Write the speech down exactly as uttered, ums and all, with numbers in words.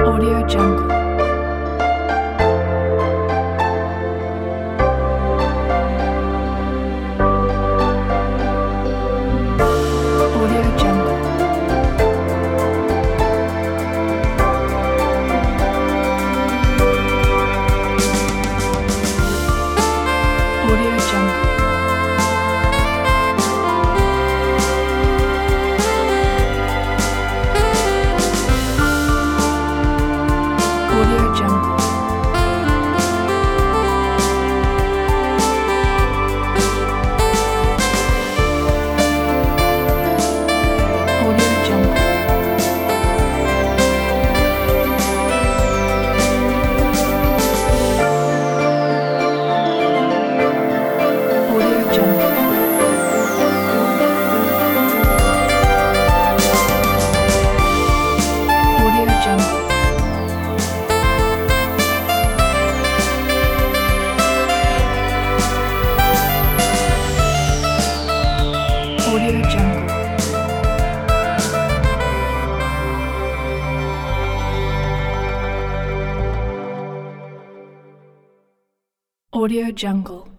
Audio Jungle. Audio Jungle. Audio Jungle. Audio Jungle. Audio Jungle. Audio Jungle. Audio Jungle. Audio Jungle. Audio Jungle.